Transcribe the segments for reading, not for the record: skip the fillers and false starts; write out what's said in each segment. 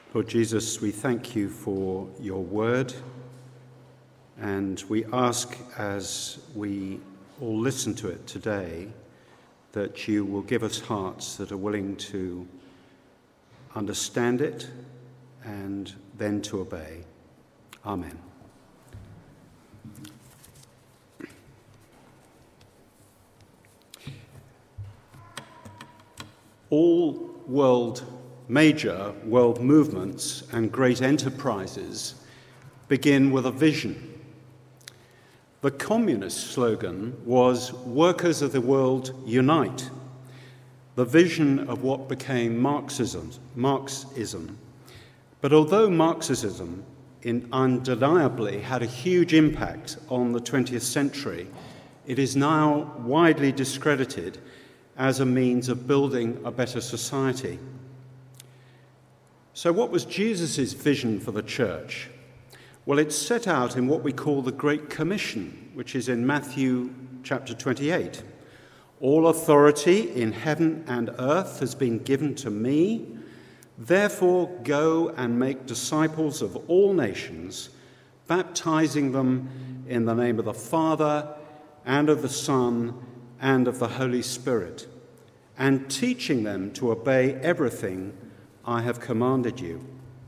Lord Jesus, we thank you for your word, and we ask as we all listen to it today that you will give us hearts that are willing to understand it and then to obey. Amen. All major world movements and great enterprises begin with a vision. The communist slogan was "Workers of the world, unite," the vision of what became Marxism. But although Marxism undeniably had a huge impact on the 20th century, it is now widely discredited as a means of building a better society. So what was Jesus' vision for the church? Well, it's set out in what we call the Great Commission, which is in Matthew chapter 28. "All authority in heaven and earth has been given to me. Therefore, go and make disciples of all nations, baptizing them in the name of the Father and of the Son and of the Holy Spirit, and teaching them to obey everything I have commanded you."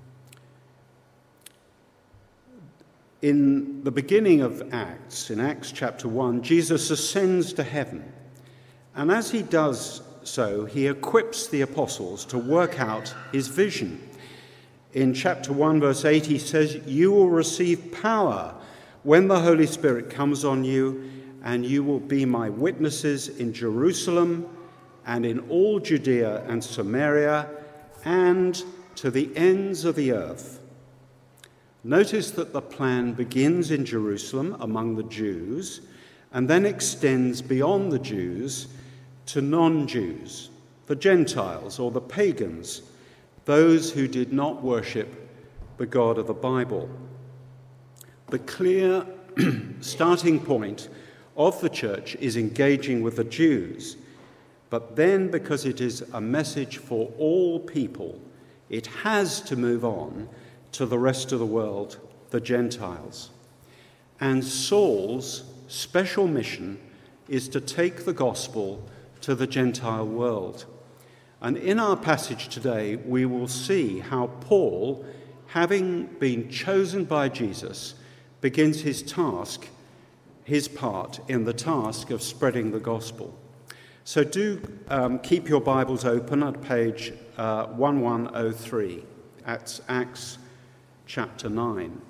In the beginning of Acts, in Acts chapter 1, Jesus ascends to heaven. And as he does so, he equips the apostles to work out his vision. In chapter 1, verse 8, he says, "You will receive power when the Holy Spirit comes on you, and you will be my witnesses in Jerusalem and in all Judea and Samaria and to the ends of the earth." Notice that the plan begins in Jerusalem among the Jews and then extends beyond the Jews to non-Jews, the Gentiles or the pagans, those who did not worship the God of the Bible. The clear starting point of the church is engaging with the Jews, but then because it is a message for all people, it has to move on to the rest of the world, the Gentiles. And Saul's special mission is to take the gospel to the Gentile world. And in our passage today, we will see how Paul, having been chosen by Jesus, begins his part in the task of spreading the gospel. So do keep your Bibles open at page 1103. That's Acts chapter 9.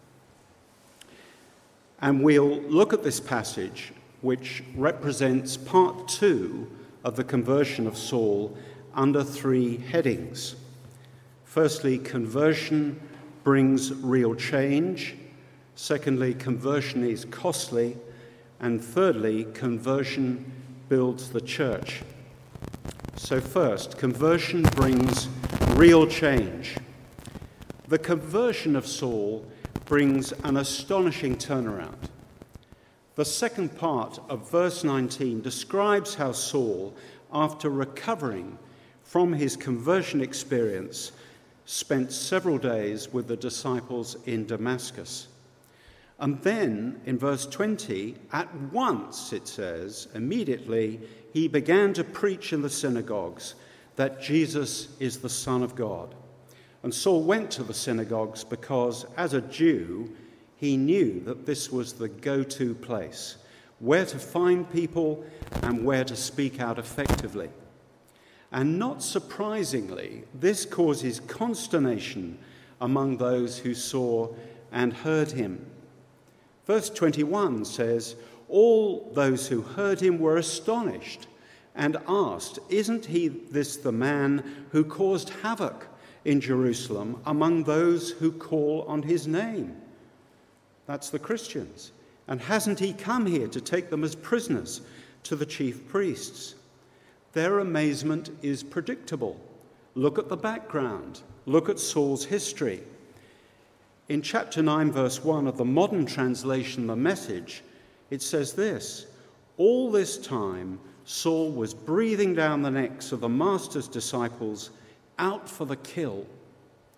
And we'll look at this passage, which represents part 2 of the conversion of Saul, under 3 headings. Firstly, conversion brings real change. Secondly, conversion is costly. And thirdly, conversion builds the church. So first, conversion brings real change. The conversion of Saul brings an astonishing turnaround. The second part of verse 19 describes how Saul, after recovering from his conversion experience, spent several days with the disciples in Damascus. And then, in verse 20, at once, it says, immediately, he began to preach in the synagogues that Jesus is the Son of God. And Saul went to the synagogues because, as a Jew, he knew that this was the go-to place, where to find people and where to speak out effectively. And not surprisingly, this causes consternation among those who saw and heard him. Verse 21 says, "All those who heard him were astonished and asked, 'Isn't this the man who caused havoc in Jerusalem among those who call on his name?'" That's the Christians. "And hasn't he come here to take them as prisoners to the chief priests?" Their amazement is predictable. Look at the background. Look at Saul's history. In chapter 9, verse 1 of the modern translation, The Message, it says this: "All this time, Saul was breathing down the necks of the master's disciples out for the kill."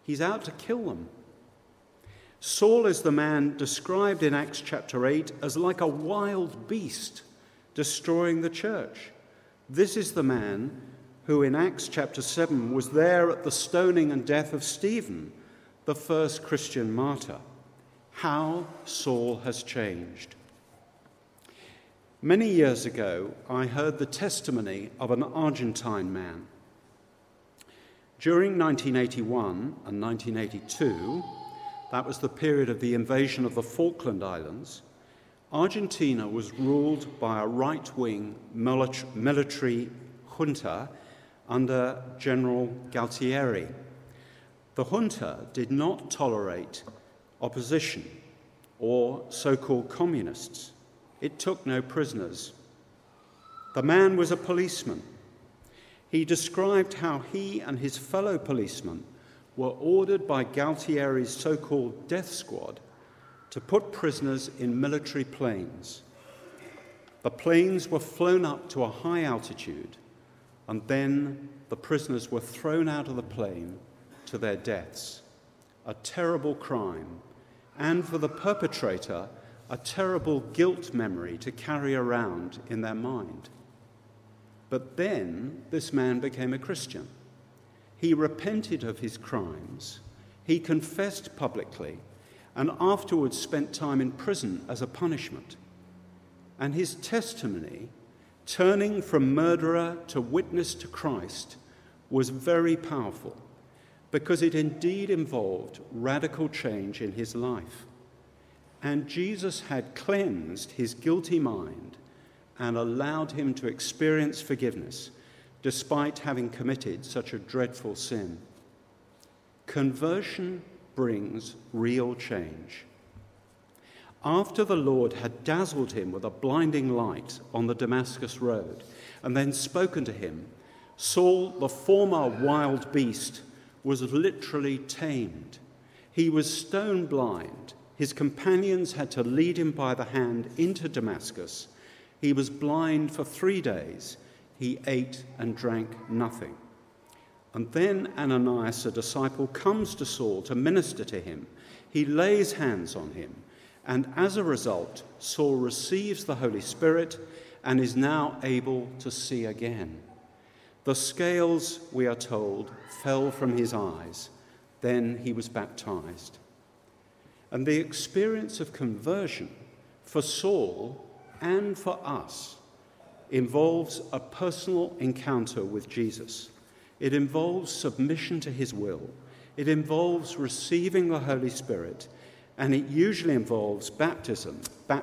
He's out to kill them. Saul is the man described in Acts chapter 8 as like a wild beast destroying the church. This is the man who in Acts chapter 7 was there at the stoning and death of Stephen, the first Christian martyr. How Saul has changed. Many years ago, I heard the testimony of an Argentine man. During 1981 and 1982, that was the period of the invasion of the Falkland Islands, Argentina was ruled by a right-wing military junta under General Galtieri. The junta did not tolerate opposition or so-called communists. It took no prisoners. The man was a policeman. He described how he and his fellow policemen were ordered by Galtieri's so-called death squad to put prisoners in military planes. The planes were flown up to a high altitude, and then the prisoners were thrown out of the plane to their deaths. A terrible crime, and for the perpetrator, a terrible guilt memory to carry around in their mind. But then this man became a Christian. He repented of his crimes, he confessed publicly, and afterwards spent time in prison as a punishment. And his testimony, turning from murderer to witness to Christ, was very powerful because it indeed involved radical change in his life. And Jesus had cleansed his guilty mind and allowed him to experience forgiveness despite having committed such a dreadful sin. Conversion brings real change. After the Lord had dazzled him with a blinding light on the Damascus road and then spoken to him, Saul, the former wild beast, was literally tamed. He was stone blind. His companions had to lead him by the hand into Damascus. He was blind for 3 days. He ate and drank nothing. And then Ananias, a disciple, comes to Saul to minister to him. He lays hands on him, and as a result, Saul receives the Holy Spirit and is now able to see again. The scales, we are told, fell from his eyes. Then he was baptized. And the experience of conversion for Saul and for us involves a personal encounter with Jesus. It involves submission to his will. It involves receiving the Holy Spirit, and it usually involves baptism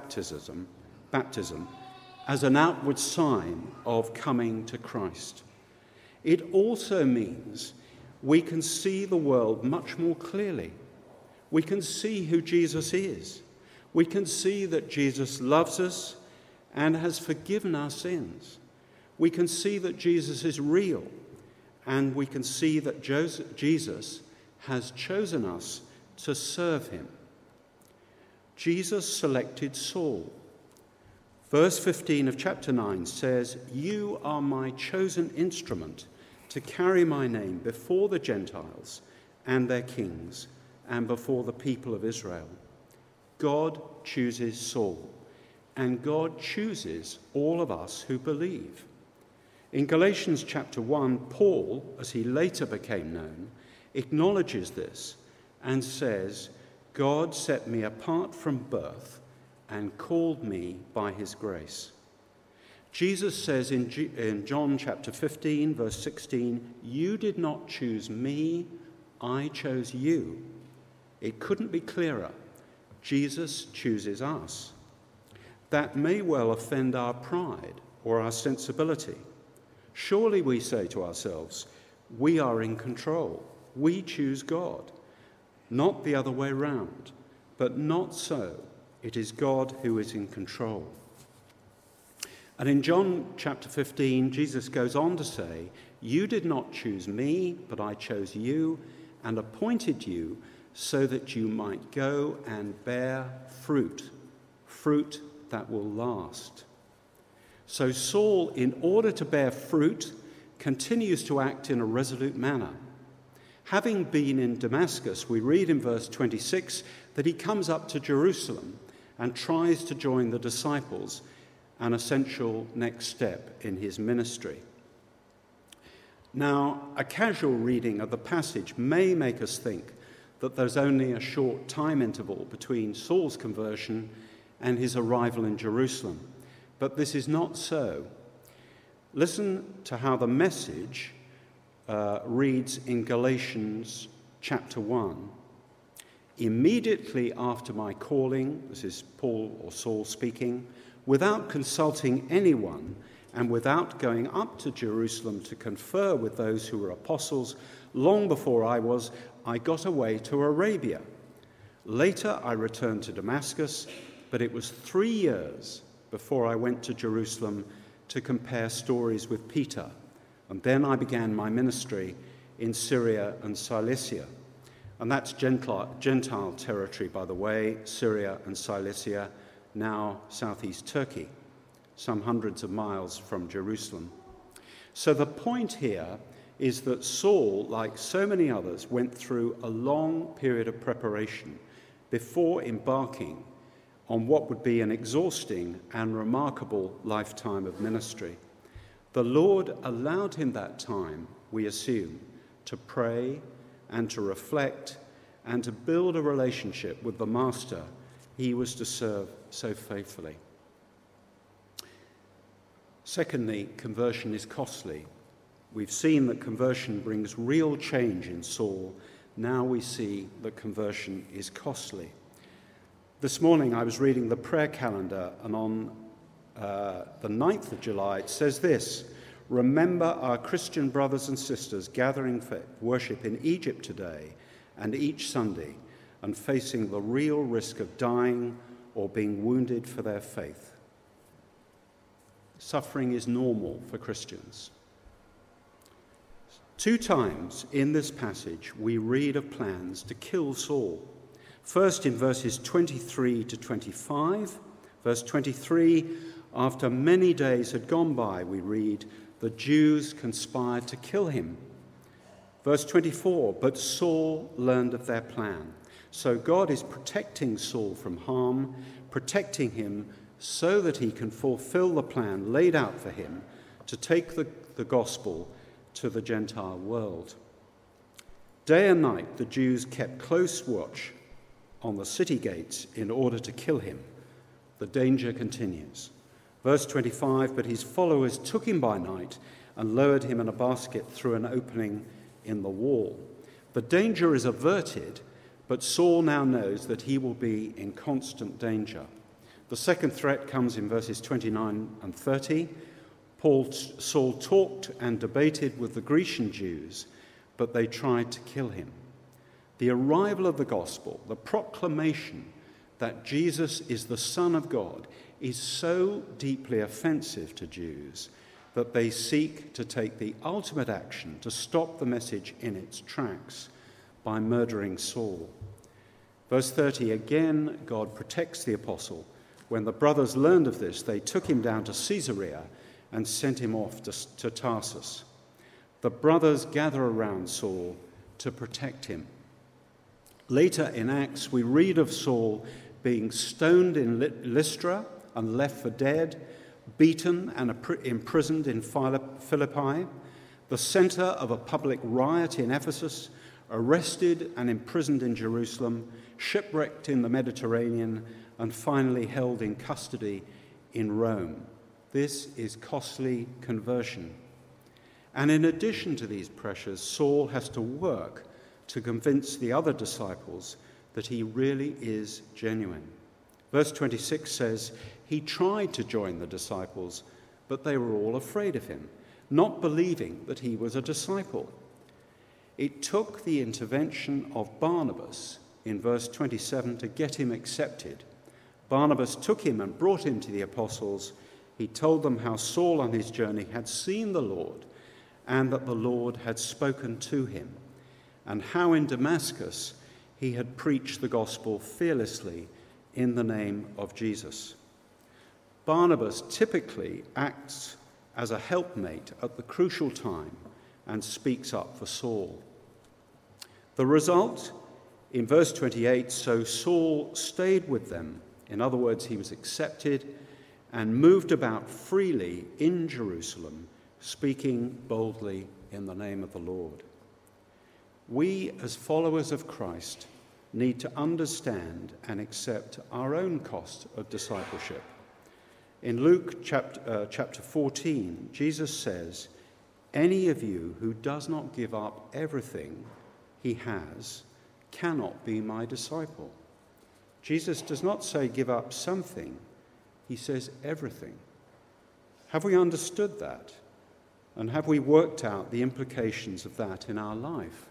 as an outward sign of coming to Christ. It also means we can see the world much more clearly. We can see who Jesus is. We can see that Jesus loves us and has forgiven our sins. We can see that Jesus is real, and we can see that Jesus has chosen us to serve him. Jesus selected Saul. Verse 15 of chapter 9 says, "You are my chosen instrument to carry my name before the Gentiles and their kings and before the people of Israel." God chooses Saul, and God chooses all of us who believe. In Galatians chapter 1, Paul, as he later became known, acknowledges this and says, "God set me apart from birth and called me by his grace." Jesus says in John chapter 15, verse 16, "You did not choose me, I chose you." It couldn't be clearer. Jesus chooses us. That may well offend our pride or our sensibility. Surely we say to ourselves, we are in control. We choose God, not the other way round. But not so. It is God who is in control. And in John chapter 15, Jesus goes on to say, "You did not choose me, but I chose you and appointed you so that you might go and bear fruit, fruit that will last." So Saul, in order to bear fruit, continues to act in a resolute manner. Having been in Damascus, we read in verse 26 that he comes up to Jerusalem and tries to join the disciples, an essential next step in his ministry. Now, a casual reading of the passage may make us think that there's only a short time interval between Saul's conversion and his arrival in Jerusalem, but this is not so. Listen to how the Message reads in Galatians chapter 1. Immediately after my calling, this is Paul or Saul speaking, without consulting anyone and without going up to Jerusalem to confer with those who were apostles, long before I got away to Arabia. Later I returned to Damascus, but it was 3 years before I went to Jerusalem to compare stories with Peter. And then I began my ministry in Syria and Cilicia. And that's Gentile territory, by the way, Syria and Cilicia, now southeast Turkey, some hundreds of miles from Jerusalem. So the point here is that Saul, like so many others, went through a long period of preparation before embarking on what would be an exhausting and remarkable lifetime of ministry. The Lord allowed him that time, we assume, to pray and to reflect and to build a relationship with the master he was to serve so faithfully. Secondly, conversion is costly. We've seen that conversion brings real change in Saul. Now we see that conversion is costly. This morning I was reading the prayer calendar, and on the 9th of July it says this: remember our Christian brothers and sisters gathering for worship in Egypt today and each Sunday and facing the real risk of dying or being wounded for their faith. Suffering is normal for Christians. 2 times in this passage we read of plans to kill Saul. First in verses 23 to 25. Verse 23, after many days had gone by, we read, the Jews conspired to kill him. Verse 24, but Saul learned of their plan. So God is protecting Saul from harm, protecting him so that he can fulfill the plan laid out for him to take the gospel to the Gentile world. Day and night the Jews kept close watch on the city gates in order to kill him. The danger continues. Verse 25, but his followers took him by night and lowered him in a basket through an opening in the wall. The danger is averted, but Saul now knows that he will be in constant danger. The second threat comes in verses 29 and 30. Saul talked and debated with the Grecian Jews, but they tried to kill him. The arrival of the gospel, the proclamation that Jesus is the Son of God, is so deeply offensive to Jews that they seek to take the ultimate action to stop the message in its tracks by murdering Saul. Verse 30, again, God protects the apostle. When the brothers learned of this, they took him down to Caesarea and sent him off to Tarsus. The brothers gather around Saul to protect him. Later in Acts, we read of Saul being stoned in Lystra and left for dead, beaten and imprisoned in Philippi, the center of a public riot in Ephesus, arrested and imprisoned in Jerusalem, shipwrecked in the Mediterranean, and finally held in custody in Rome. This is costly conversion. And in addition to these pressures, Saul has to work to convince the other disciples that he really is genuine. Verse 26 says, he tried to join the disciples, but they were all afraid of him, not believing that he was a disciple. It took the intervention of Barnabas in verse 27 to get him accepted. Barnabas took him and brought him to the apostles. He told them how Saul on his journey had seen the Lord and that the Lord had spoken to him, and how in Damascus he had preached the gospel fearlessly in the name of Jesus. Barnabas typically acts as a helpmate at the crucial time and speaks up for Saul. The result, in verse 28, so Saul stayed with them. In other words, he was accepted and moved about freely in Jerusalem, speaking boldly in the name of the Lord. We, as followers of Christ, need to understand and accept our own cost of discipleship. In Luke chapter 14, Jesus says, "Any of you who does not give up everything he has cannot be my disciple." Jesus does not say give up something, he says everything. Have we understood that? And have we worked out the implications of that in our life?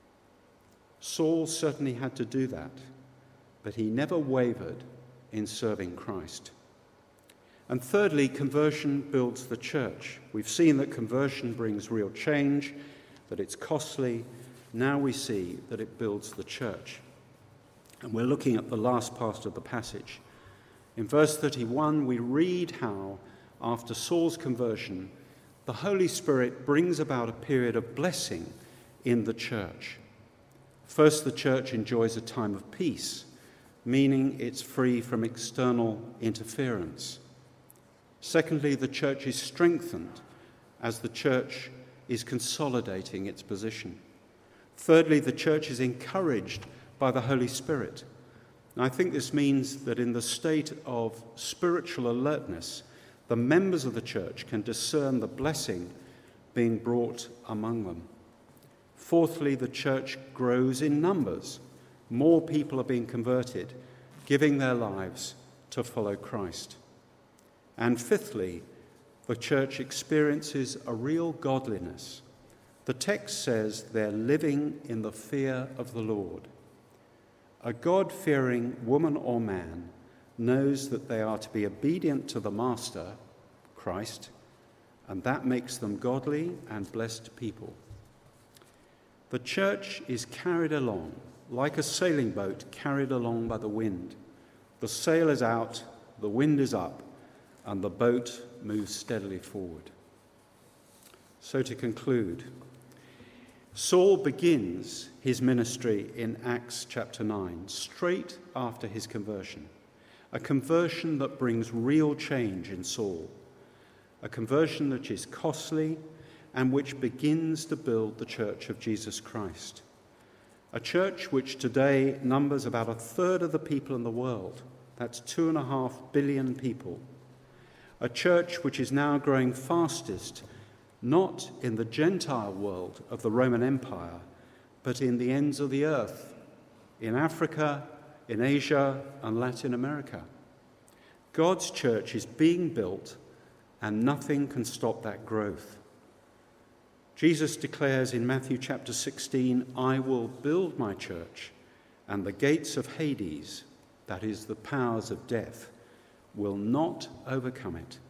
Saul certainly had to do that, but he never wavered in serving Christ. And thirdly, conversion builds the church. We've seen that conversion brings real change, that it's costly. Now we see that it builds the church. And we're looking at the last part of the passage. In verse 31, we read how, after Saul's conversion, the Holy Spirit brings about a period of blessing in the church. First, the church enjoys a time of peace, meaning it's free from external interference. Secondly, the church is strengthened as the church is consolidating its position. Thirdly, the church is encouraged by the Holy Spirit. And I think this means that in the state of spiritual alertness, the members of the church can discern the blessing being brought among them. Fourthly, the church grows in numbers. More people are being converted, giving their lives to follow Christ. And fifthly, the church experiences a real godliness. The text says they're living in the fear of the Lord. A God-fearing woman or man knows that they are to be obedient to the Master, Christ, and that makes them godly and blessed people. The church is carried along like a sailing boat carried along by the wind. The sail is out, the wind is up, and the boat moves steadily forward. So to conclude, Saul begins his ministry in Acts chapter 9, straight after his conversion, a conversion that brings real change in Saul, a conversion that is costly and which begins to build the church of Jesus Christ, a church which today numbers about a third of the people in the world. That's 2.5 billion people. A church which is now growing fastest, not in the Gentile world of the Roman Empire, but in the ends of the earth, in Africa, in Asia, and Latin America. God's church is being built, and nothing can stop that growth. Jesus declares in Matthew chapter 16, "I will build my church, and the gates of Hades," that is, the powers of death, "will not overcome it."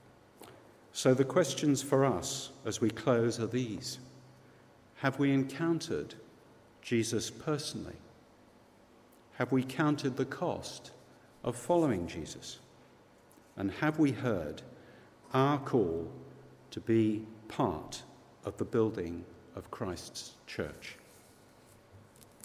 So the questions for us as we close are these. Have we encountered Jesus personally? Have we counted the cost of following Jesus? And have we heard our call to be part of the building of Christ's church?